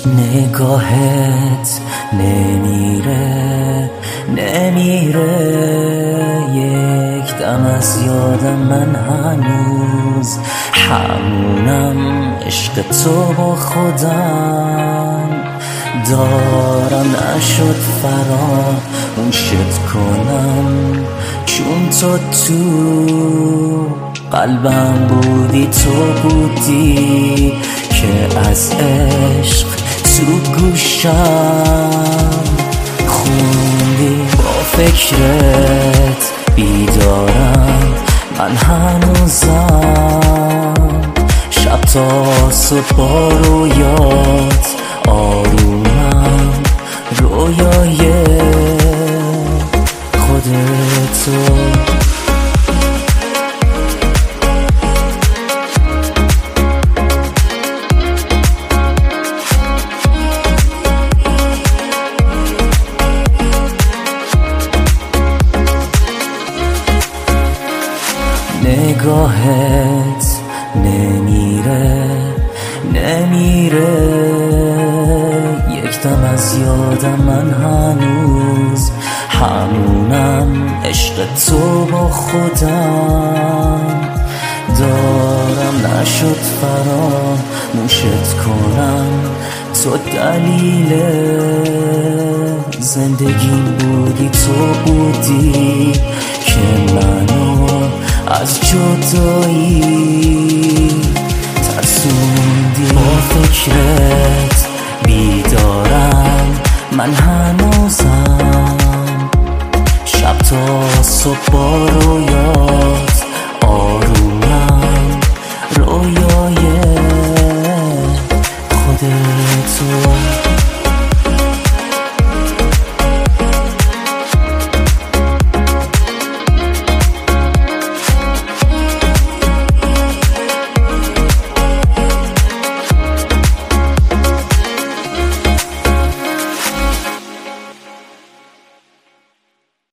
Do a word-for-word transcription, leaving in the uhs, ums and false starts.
نگاهت نمیره نمیره یک دم از یادم من هنوز همونم عشق تو با خودم دارم نشد فراموشت کنم چون تو تو قلبم بودی تو بودی که از عشق تو گوشم خوندی با فکرت بیدارم من هنوزم شب تا صبح با رویات آرومم رویای خودتو نگاهت نمیره نمیره یک دم از یادم من هنوز همونم عشق تو با خودم دارم نشد فراموشت کنم تو دلیل زندگیم بودی تو بودی که منو از جدایی ترسوندی با فکرت بیدارم من هنوزم شب تا صبح با رویا